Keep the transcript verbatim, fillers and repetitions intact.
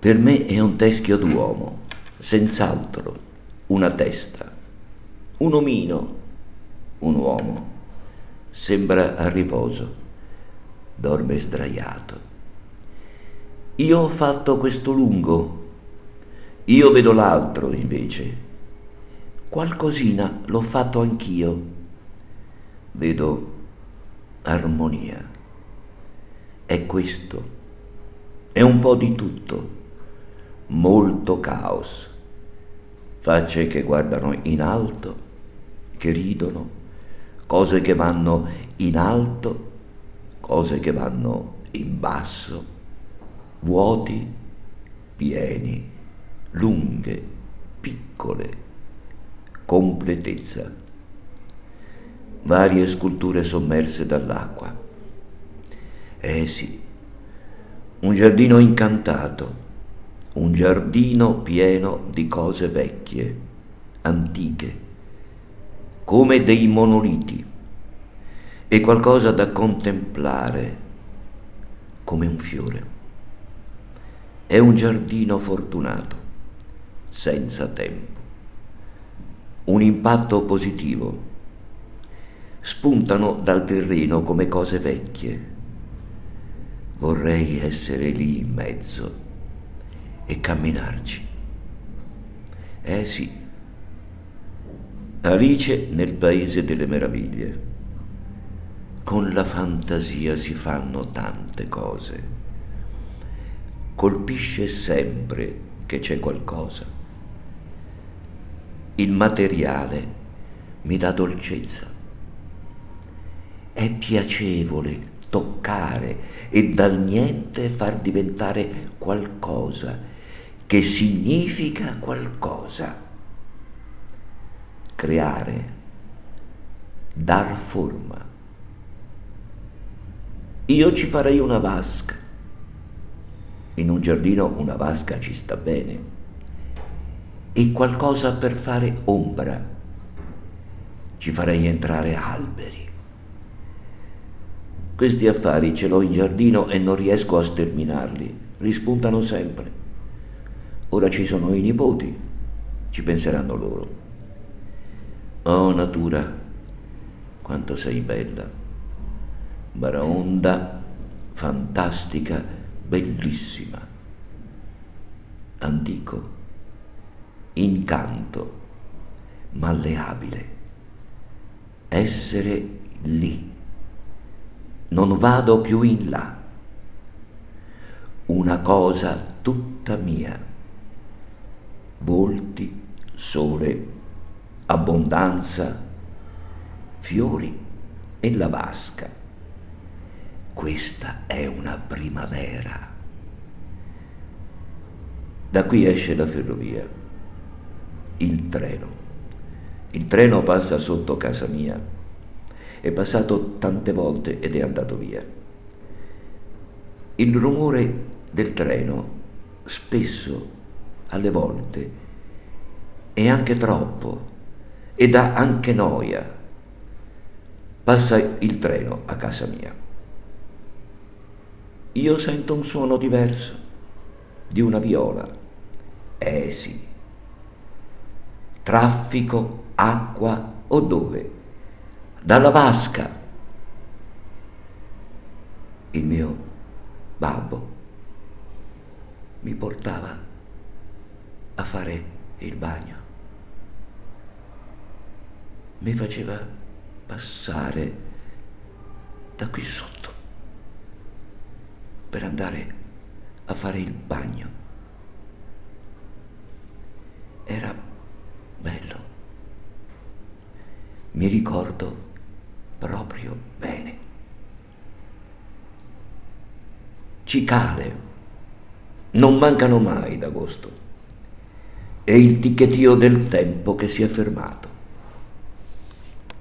Per me è un teschio d'uomo, senz'altro, una testa, un omino, un uomo. Sembra a riposo, dorme sdraiato. Io ho fatto questo lungo, io vedo l'altro invece. Qualcosina l'ho fatto anch'io. Vedo armonia. È questo, è un po' di tutto. Molto caos, facce che guardano in alto, che ridono, cose che vanno in alto, cose che vanno in basso, vuoti, pieni, lunghe, piccole, completezza, varie sculture sommerse dall'acqua. Eh sì, un giardino incantato, un giardino pieno di cose vecchie, antiche, come dei monoliti, e qualcosa da contemplare, come un fiore. È un giardino fortunato, senza tempo. Un impatto positivo. Spuntano dal terreno come cose vecchie. Vorrei essere lì in mezzo e camminarci. Eh sì, Alice nel Paese delle Meraviglie. Con la fantasia si fanno tante cose. Colpisce sempre che c'è qualcosa. Il materiale mi dà dolcezza. È piacevole toccare e dal niente far diventare qualcosa che significa qualcosa. Creare, dar forma. Io ci farei una vasca. In un giardino una vasca ci sta bene. E qualcosa per fare ombra. Ci farei entrare alberi. Questi affari ce l'ho in giardino e non riesco a sterminarli. Rispuntano sempre. Ora ci sono i nipoti, ci penseranno loro. Oh natura, quanto sei bella, baraonda, fantastica, bellissima. Antico, incanto, malleabile. Essere lì. Non vado più in là. Una cosa tutta mia. Volti, sole, abbondanza, fiori e la vasca. Questa è una primavera. Da qui esce la ferrovia, il treno. Il treno passa sotto casa mia. È passato tante volte ed è andato via. Il rumore del treno, spesso, alle volte, è anche troppo e dà anche noia. Passa il treno a casa mia. Io sento un suono diverso, di una viola. Eh sì. Traffico, acqua o dove? Dalla vasca. Il mio babbo mi portava a fare il bagno. Mi faceva passare da qui sotto per andare a fare il bagno. Era bello. Mi ricordo proprio bene. Cicale, non mancano mai d'agosto. È il ticchettio del tempo che si è fermato.